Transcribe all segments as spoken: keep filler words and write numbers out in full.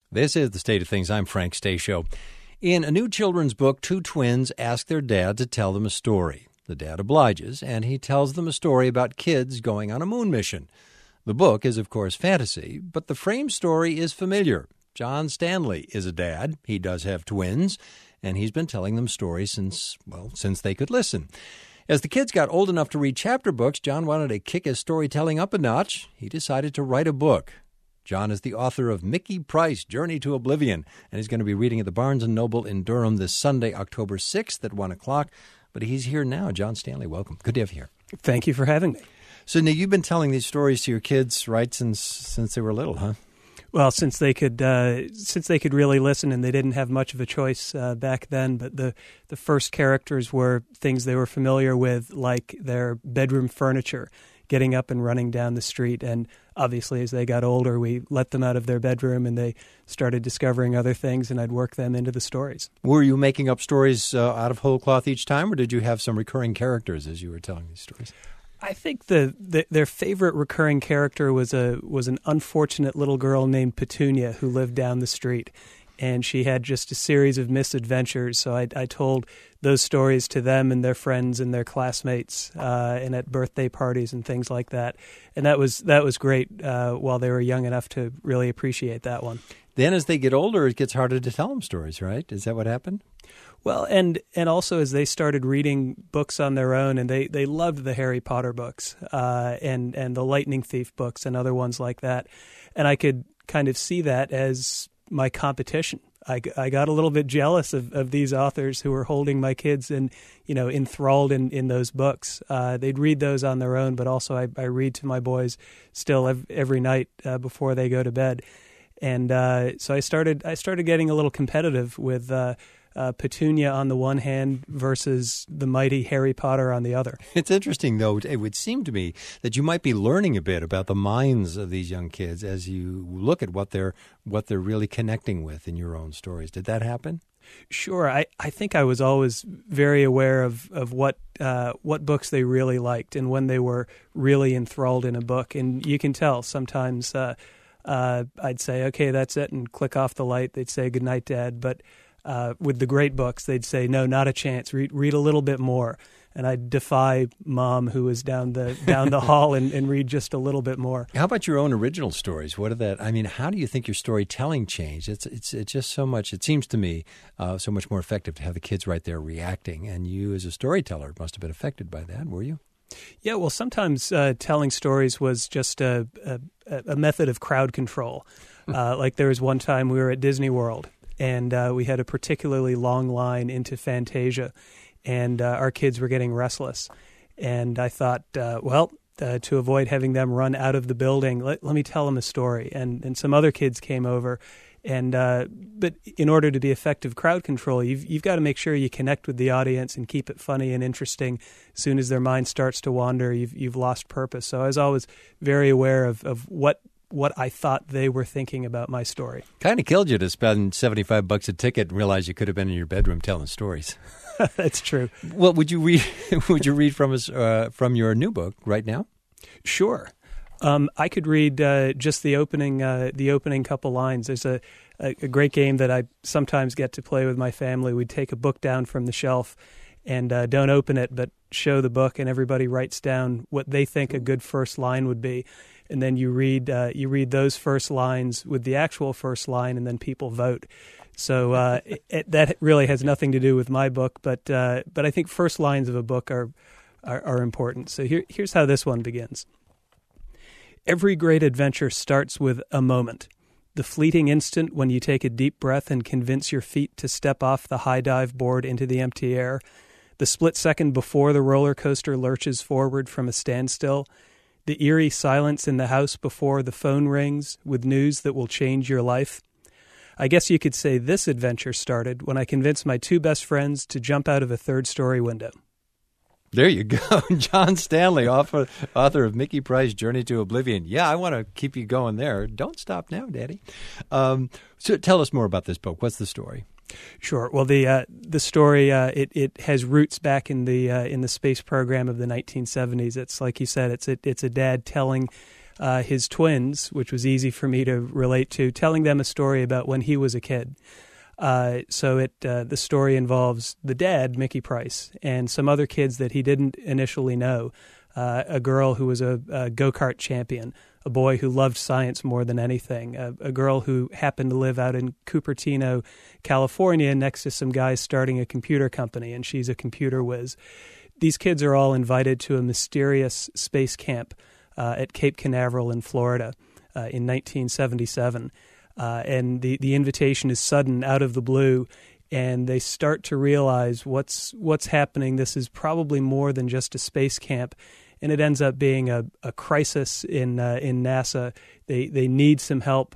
This is The State of Things. I'm Frank Stasio. In a new children's book, two twins ask their dad to tell them a story. The dad obliges, and he tells them a story about kids going on a moon mission. The book is, of course, fantasy, but the frame story is familiar. John Stanley is a dad. He does have twins, and he's been telling them stories since, well, since they could listen. As the kids got old enough to read chapter books, John wanted to kick his storytelling up a notch. He decided to write a book. John is the author of Mickey Price, Journey to Oblivion, and he's going to be reading at the Barnes and Noble in Durham this Sunday, October sixth at one o'clock. But he's here now. John Stanley, welcome. Good to have you here. Thank you for having me. So now you've been telling these stories to your kids, right, since since they were little, huh? Well, since they could uh, since they could really listen, and they didn't have much of a choice uh, back then. But the, the first characters were things they were familiar with, like their bedroom furniture, getting up and running down the street. And obviously, as they got older, we let them out of their bedroom, and they started discovering other things, and I'd work them into the stories. Were you making up stories uh, out of whole cloth each time, or did you have some recurring characters as you were telling these stories? I think the, the their favorite recurring character was a was an unfortunate little girl named Petunia who lived down the street, and she had just a series of misadventures. So I, I told those stories to them and their friends and their classmates, uh, and at birthday parties and things like that. And that was that was great uh, while they were young enough to really appreciate that one. Then as they get older, it gets harder to tell them stories, right? Is that what happened? Well, and and also as they started reading books on their own, and they, they loved the Harry Potter books uh, and, and the Lightning Thief books and other ones like that. And I could kind of see that as my competition. I, I got a little bit jealous of, of these authors who were holding my kids and, you know, enthralled in, in those books. Uh, they'd read those on their own, but also I, I read to my boys still every, every night uh, before they go to bed. And uh, so I started I started getting a little competitive with uh, uh, Petunia on the one hand versus the mighty Harry Potter on the other. It's interesting, though. It would seem to me that you might be learning a bit about the minds of these young kids as you look at what they're what they're really connecting with in your own stories. Did that happen? Sure. I, I think I was always very aware of, of what uh, what books they really liked and when they were really enthralled in a book. And you can tell sometimes uh, uh, I'd say, okay, that's it, and click off the light. They'd say, good night, Dad. But uh, with the great books, they'd say, no, not a chance. Read, read a little bit more. And I'd defy Mom, who was down the down the hall, and, and read just a little bit more. How about your own original stories? What are that? I mean, how do you think your storytelling changed? It's it's it's just so much. It seems to me uh, so much more effective to have the kids right there reacting, and you as a storyteller must have been affected by that. Were you? Yeah. Well, sometimes uh, telling stories was just a a, a method of crowd control. Uh, like there was one time we were at Disney World, and uh, we had a particularly long line into Fantasia. And uh, our kids were getting restless. And I thought, uh, well, uh, to avoid having them run out of the building, let, let me tell them a story. And, and some other kids came over. And uh, but in order to be effective crowd control, you've, you've got to make sure you connect with the audience and keep it funny and interesting. As soon as their mind starts to wander, you've, you've lost purpose. So I was always very aware of, of what what I thought they were thinking about my story. Kind of killed you to spend seventy-five bucks a ticket and realize you could have been in your bedroom telling stories. That's true. Well, would you read? Would you read from us uh, from your new book right now? Sure. Um, I could read uh, just the opening uh, the opening couple lines. There's a, a, a great game that I sometimes get to play with my family. We'd take a book down from the shelf and uh, don't open it, but show the book, and everybody writes down what they think a good first line would be. And then you read uh, you read those first lines with the actual first line, and then people vote. So uh, it, it, that really has nothing to do with my book, but uh, but I think first lines of a book are are, are important. So here, here's how this one begins. Every great adventure starts with a moment, the fleeting instant when you take a deep breath and convince your feet to step off the high dive board into the empty air, the split second before the roller coaster lurches forward from a standstill, the eerie silence in the house before the phone rings with news that will change your life. I guess you could say this adventure started when I convinced my two best friends to jump out of a third-story window. There you go. John Stanley, author, author of Mickey Price, Journey to Oblivion. Yeah, I want to keep you going there. Don't stop now, Daddy. Um, so tell us more about this book. What's the story? Sure. Well, the uh, the story uh, it it has roots back in the uh, in the space program of the nineteen seventies. It's like you said. It's a, it's a dad telling uh, his twins, which was easy for me to relate to, telling them a story about when he was a kid. Uh, so it uh, the story involves the dad, Mickey Price, and some other kids that he didn't initially know. Uh, a girl who was a, a go-kart champion, a boy who loved science more than anything, a, a girl who happened to live out in Cupertino, California, next to some guys starting a computer company, and she's a computer whiz. These kids are all invited to a mysterious space camp uh, at Cape Canaveral in Florida uh, in nineteen seventy-seven. Uh, and the, the invitation is sudden, out of the blue, and they start to realize what's what's happening. This is probably more than just a space camp, and it ends up being a, a crisis in uh, in NASA. They they need some help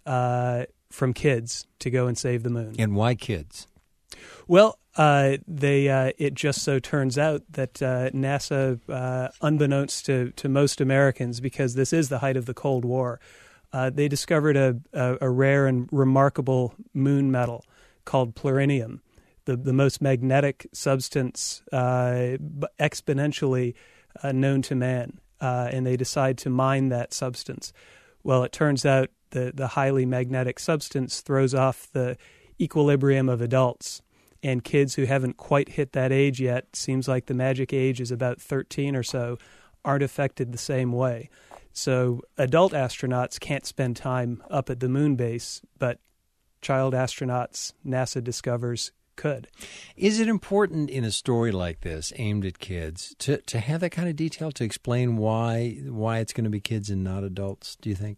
uh, from kids to go and save the moon. And why kids? Well, uh, they uh, it just so turns out that uh, NASA, uh, unbeknownst to, to most Americans, because this is the height of the Cold War, uh, they discovered a, a, a rare and remarkable moon metal called plurinium, the, the most magnetic substance uh, exponentially uh, known to man, uh, and they decide to mine that substance. Well, it turns out the, the highly magnetic substance throws off the equilibrium of adults, and kids who haven't quite hit that age yet, seems like the magic age is about thirteen or so, aren't affected the same way. So adult astronauts can't spend time up at the moon base, but child astronauts, NASA discovers, could. Is it important in a story like this, aimed at kids, to, to have that kind of detail to explain why why it's going to be kids and not adults, do you think?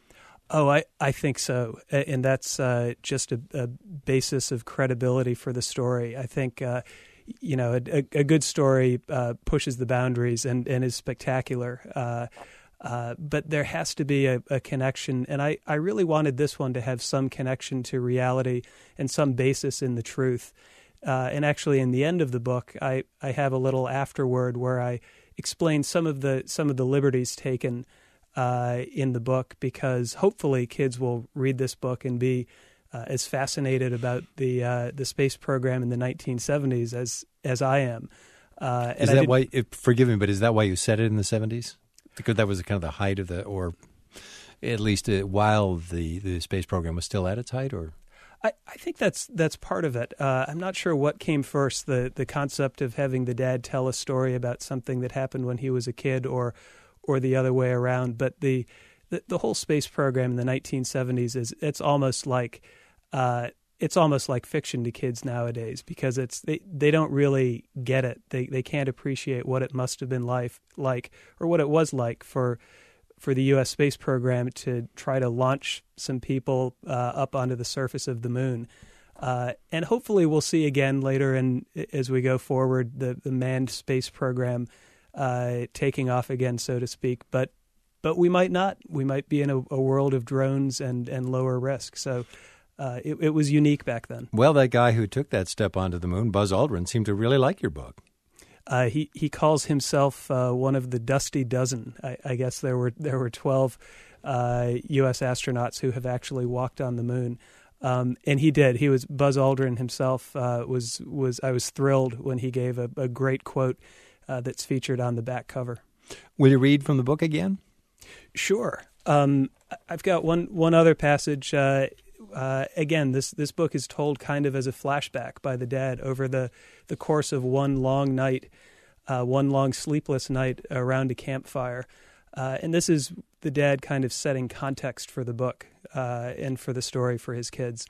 Oh, I, I think so. And that's uh, just a, a basis of credibility for the story. I think, uh, you know, a, a good story uh, pushes the boundaries and, and is spectacular. Uh, uh, but there has to be a, a connection. And I, I really wanted this one to have some connection to reality and some basis in the truth. Uh, and actually, in the end of the book, I, I have a little afterword where I explain some of the some of the liberties taken Uh, in the book, because hopefully kids will read this book and be uh, as fascinated about the uh, the space program in the nineteen seventies as as I am. Uh, and is I that did, why? If, forgive me, but is that why you said it in the seventies? Because that was kind of the height of the, or at least uh, while the, the space program was still at its height, or. I, I think that's that's part of it. Uh, I'm not sure what came first, the the concept of having the dad tell a story about something that happened when he was a kid, or or the other way around. But the, the, the whole space program in the nineteen seventies is it's almost like uh, it's almost like fiction to kids nowadays, because it's they, they don't really get it. They they can't appreciate what it must have been life like or what it was like for for the U S space program to try to launch some people uh, up onto the surface of the moon. Uh, and hopefully we'll see again later, and as we go forward, the, the manned space program Uh, taking off again, so to speak, but but we might not. We might be in a, a world of drones and, and lower risk. So uh, it, it was unique back then. Well, that guy who took that step onto the moon, Buzz Aldrin, seemed to really like your book. Uh, he he calls himself uh, one of the Dusty Dozen. I, I guess there were there were twelve uh, U S astronauts who have actually walked on the moon. Um, and he did. He was Buzz Aldrin himself. Uh, was was I was thrilled when he gave a, a great quote Uh, that's featured on the back cover. Will you read from the book again? Sure. Um, I've got one one other passage. Uh, uh, again, this this book is told kind of as a flashback by the dad over the, the course of one long night, uh, one long sleepless night around a campfire. Uh, and this is the dad kind of setting context for the book uh, and for the story for his kids.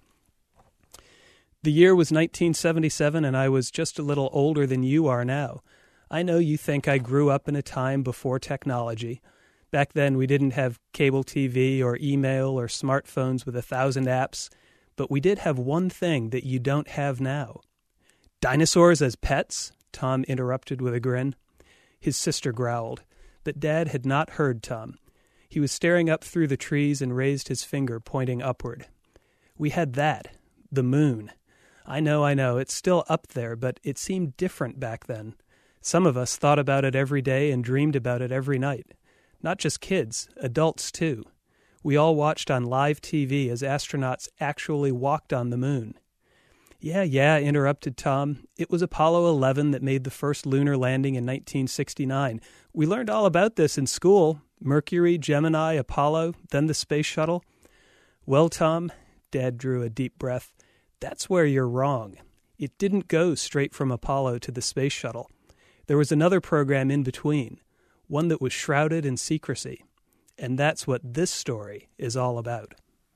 The year was nineteen seventy-seven, and I was just a little older than you are now. I know you think I grew up in a time before technology. Back then, we didn't have cable T V or email or smartphones with a thousand apps, but we did have one thing that you don't have now. Dinosaurs as pets? Tom interrupted with a grin. His sister growled, but Dad had not heard Tom. He was staring up through the trees and raised his finger, pointing upward. We had that, the moon. I know, I know, it's still up there, but it seemed different back then. Some of us thought about it every day and dreamed about it every night. Not just kids, adults too. We all watched on live T V as astronauts actually walked on the moon. Yeah, yeah, interrupted Tom. It was Apollo eleven that made the first lunar landing in nineteen sixty-nine. We learned all about this in school. Mercury, Gemini, Apollo, then the space shuttle. Well, Tom, Dad drew a deep breath, that's where you're wrong. It didn't go straight from Apollo to the space shuttle. There was another program in between, one that was shrouded in secrecy. And that's what this story is all about.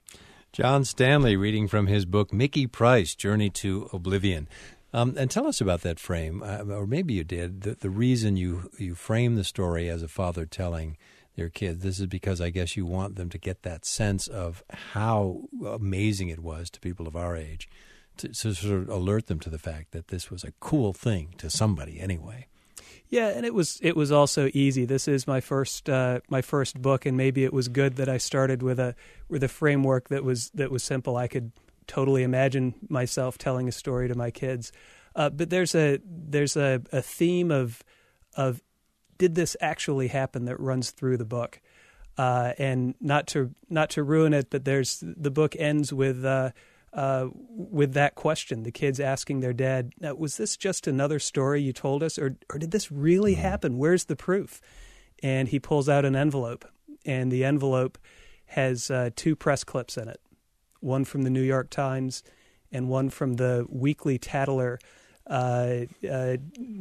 John Stanley reading from his book, Mickey Price, Journey to Oblivion. Um, and tell us about that frame, uh, or maybe you did, the, the reason you, you frame the story as a father telling their kids. This is because I guess you want them to get that sense of how amazing it was to people of our age, to, to sort of alert them to the fact that this was a cool thing to somebody anyway. Yeah, and it was it was also easy. This is my first uh, my first book, and maybe it was good that I started with a with a framework that was that was simple. I could totally imagine myself telling a story to my kids. Uh, but there's a there's a, a theme of of did this actually happen that runs through the book, uh, and not to not to ruin it, but there's the book ends with. Uh, Uh, with that question, the kids asking their dad, now, was this just another story you told us, or or did this really happen? Where's the proof? And he pulls out an envelope, and the envelope has uh, two press clips in it, one from the New York Times and one from the Weekly Tattler uh, uh,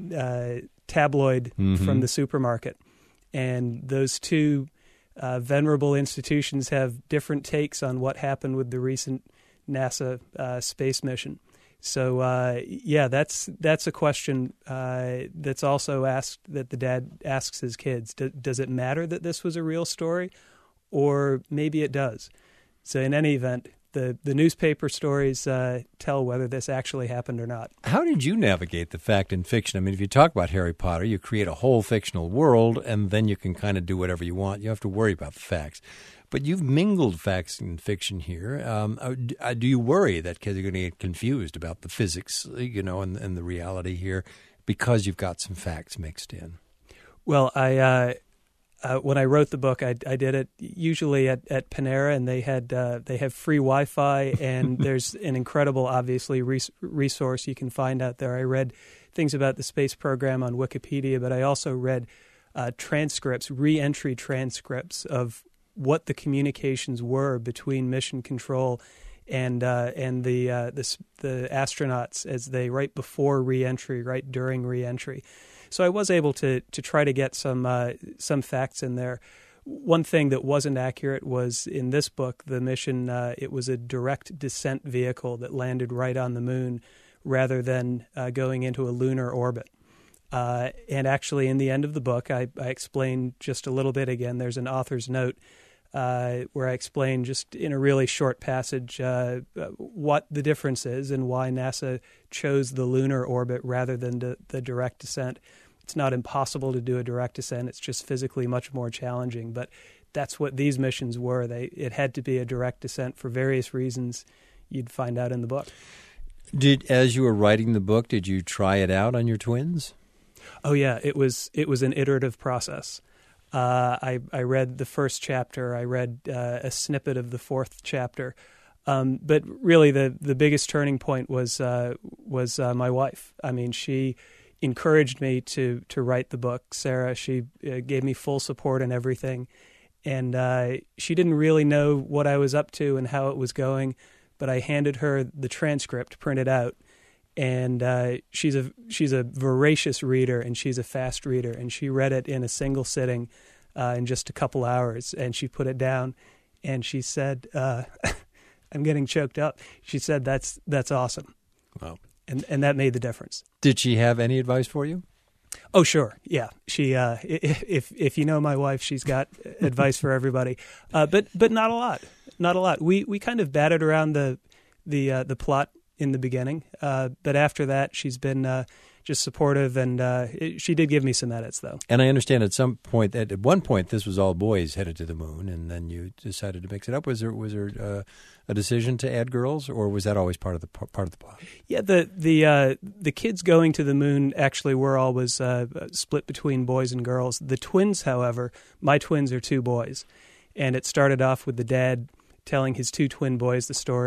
uh, tabloid mm-hmm. from the supermarket. And those two uh, venerable institutions have different takes on what happened with the recent NASA uh, space mission. So uh, yeah, that's that's a question uh, that's also asked that the dad asks his kids. Do, does it matter that this was a real story, or maybe it does? So in any event, the the newspaper stories uh, tell whether this actually happened or not. How did you navigate the fact in fiction? I mean, if you talk about Harry Potter, you create a whole fictional world, and then you can kind of do whatever you want. You have to worry about the facts. But you've mingled facts and fiction here. Um, do you worry that kids are going to get confused about the physics, you know, and, and the reality here because you've got some facts mixed in? Well, I uh, uh, when I wrote the book, I, I did it usually at, at Panera, and they had uh, they have free Wi-Fi, and there's an incredible, obviously, res- resource you can find out there. I read things about the space program on Wikipedia, but I also read uh, transcripts, re-entry transcripts of what the communications were between mission control and uh, and the, uh, the the astronauts as they right before reentry, right during reentry. So I was able to to try to get some uh, some facts in there. One thing that wasn't accurate was in this book, the mission. Uh, it was a direct descent vehicle that landed right on the moon, rather than uh, going into a lunar orbit. Uh, and actually, in the end of the book, I, I explained just a little bit again. There's an author's note. Uh, where I explain just in a really short passage uh, what the difference is and why NASA chose the lunar orbit rather than the, the direct descent. It's not impossible to do a direct descent. It's just physically much more challenging. But that's what these missions were. They It had to be a direct descent for various reasons you'd find out in the book. Did as you were writing the book, did you try it out on your twins? Oh, yeah. It was, it was an iterative process. Uh, I, I read the first chapter. I read uh, a snippet of the fourth chapter. Um, but really, the, the biggest turning point was uh, was uh, my wife. I mean, she encouraged me to to write the book. Sarah, she uh, gave me full support in everything. And uh, she didn't really know what I was up to and how it was going, but I handed her the transcript printed out. And uh, she's a she's a voracious reader, and she's a fast reader, and she read it in a single sitting uh, in just a couple hours, and she put it down, and she said, uh, "I'm getting choked up." She said, "That's that's awesome." Wow, and and that made the difference. Did she have any advice for you? Oh, sure, yeah. She uh, if if you know my wife, she's got advice for everybody, uh, but but not a lot, not a lot. We we kind of batted around the the uh, the plot in the beginning, uh, but after that, she's been uh, just supportive, and uh, it, she did give me some edits, though. And I understand at some point, at, at one point, this was all boys headed to the moon, and then you decided to mix it up. Was there was there uh, a decision to add girls, or was that always part of the part of the plot? Yeah, the the uh, the kids going to the moon actually were always uh, split between boys and girls. The twins, however, my twins are two boys, and it started off with the dad telling his two twin boys the story.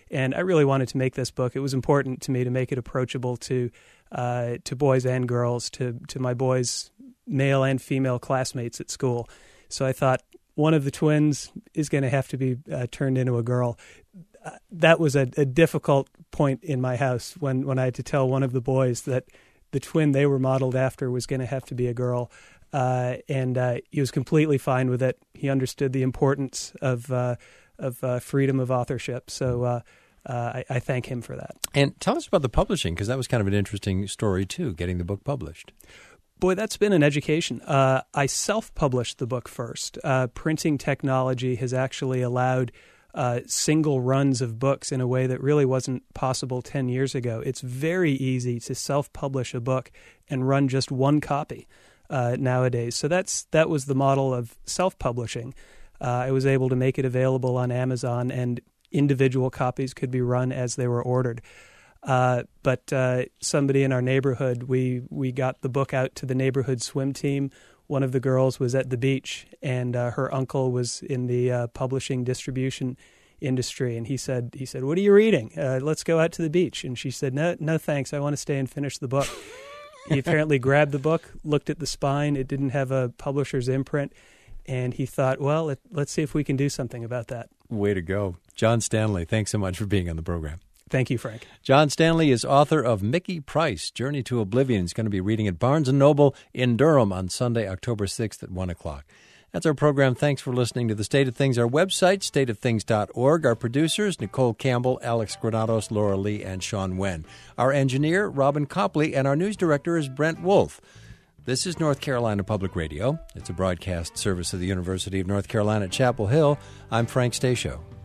And I really wanted to make this book. It was important to me to make it approachable to uh, to boys and girls, to, to my boys' male and female classmates at school. So I thought one of the twins is going to have to be uh, turned into a girl. Uh, that was a, a difficult point in my house when, when I had to tell one of the boys that the twin they were modeled after was going to have to be a girl. Uh, and uh, he was completely fine with it. He understood the importance of uh, of uh, freedom of authorship. So uh, uh, I, I thank him for that. And tell us about the publishing, because that was kind of an interesting story, too, getting the book published. Boy, that's been an education. Uh, I self-published the book first. Uh, printing technology has actually allowed uh, single runs of books in a way that really wasn't possible ten years ago. It's very easy to self-publish a book and run just one copy uh, nowadays. So that's that was the model of self-publishing. Uh, I was able to make it available on Amazon, and individual copies could be run as they were ordered. Uh, but uh, somebody in our neighborhood, we, we got the book out to the neighborhood swim team. One of the girls was at the beach, and uh, her uncle was in the uh, publishing distribution industry. And he said, he said, "What are you reading? Uh, let's go out to the beach." And she said, "No, no, thanks. I want to stay and finish the book." He apparently grabbed the book, looked at the spine. It didn't have a publisher's imprint. And he thought, well, let, let's see if we can do something about that. Way to go. John Stanley, thanks so much for being on the program. Thank you, Frank. John Stanley is author of Mickey Price, Journey to Oblivion. He's going to be reading at Barnes and Noble in Durham on Sunday, October sixth at one o'clock. That's our program. Thanks for listening to The State of Things. Our website, state of things dot org. Our producers, Nicole Campbell, Alex Granados, Laura Lee, and Sean Wen. Our engineer, Robin Copley, and our news director is Brent Wolf. This is North Carolina Public Radio. It's a broadcast service of the University of North Carolina at Chapel Hill. I'm Frank Stasio.